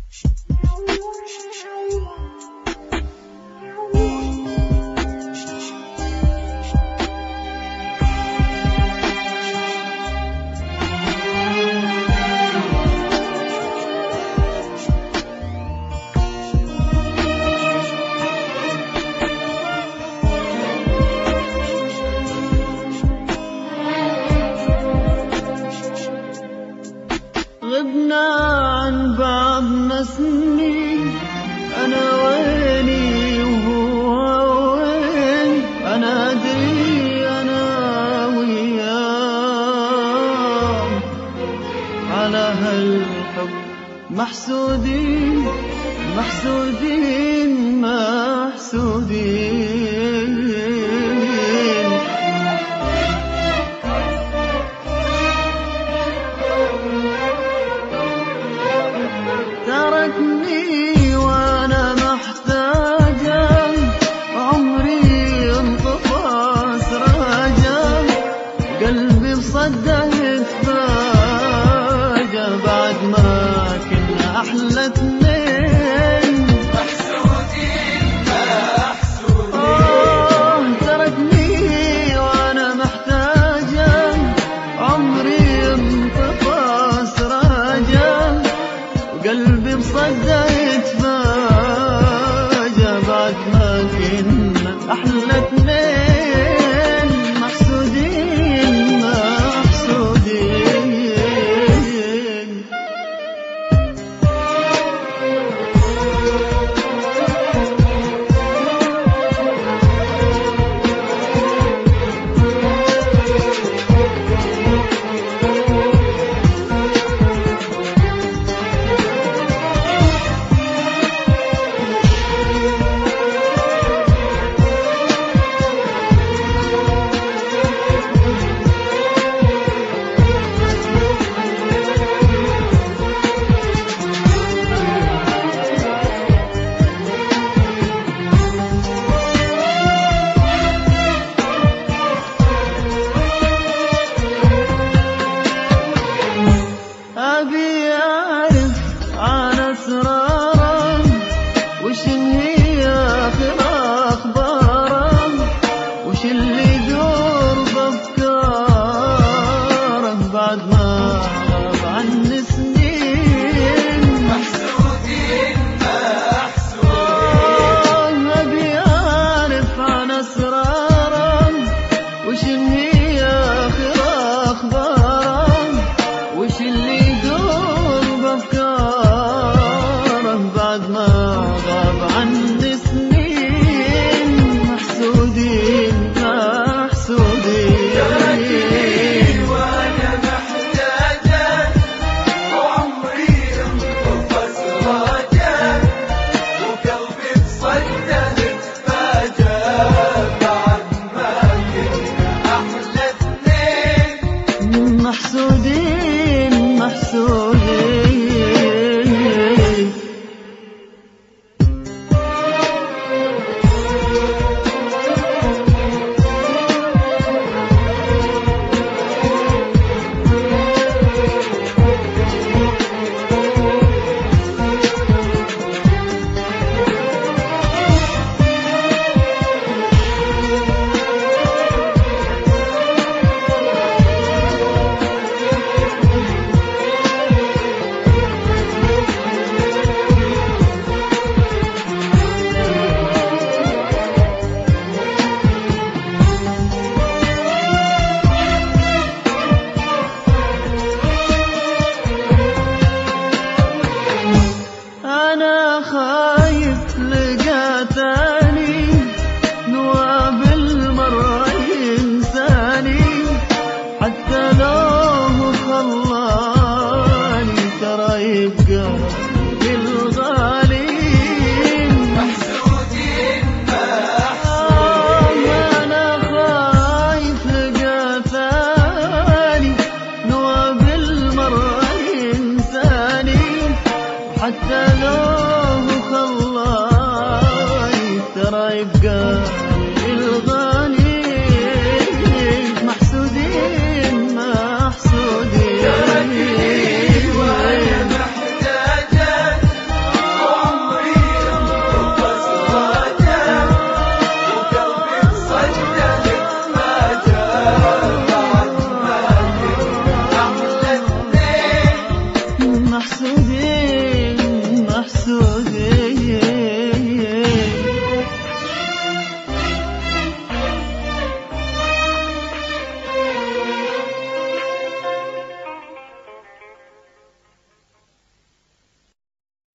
غبنا عن بعضنا سنين، أنا ويني وهو وين، أنا أدري أنا وياه على هالحب محسودين محسودين محسودين. تركني وانا محتاجة، عمري انطفى سراجة، قلبي بصده يتفاجأ بعد ما كنا احلى اتنين. محسودين محسودين. تركني وانا محتاجة، عمري انطفى سراجة، قلبي بصده يتفاجأ بعد ما كنا أحلى اتنين. محسودين محسودين. أبي أعرف عن أسراره، وش هي آخر أخباره، وش اللي يدور بأفكاره بعد ما غاب عني سنين. محسودين محسودين. أبي أعرف عن أسراره، وش هي آخر أخباره، وش اللي يدور بأفكاره بعد ما غاب عني سنين. محسودين محسودين. تركني وانا محتاجة، وعمري انطفى سراجة، وقلبي بصده يتفاجأ بعد ما كنا احلى اتنين. محسودين محسودين. أنا خايف لقى تاني، نوابل مرة ينساني، حتى لو خلاني ترى يبقى الغالي. محسودين محسودين. أنا خايف لقى ثاني، نوابل مرة ينساني، حتى لو خلاني ترى يبقى الغالي. محسودين محسودين. تركني وانا محتاجة، وغير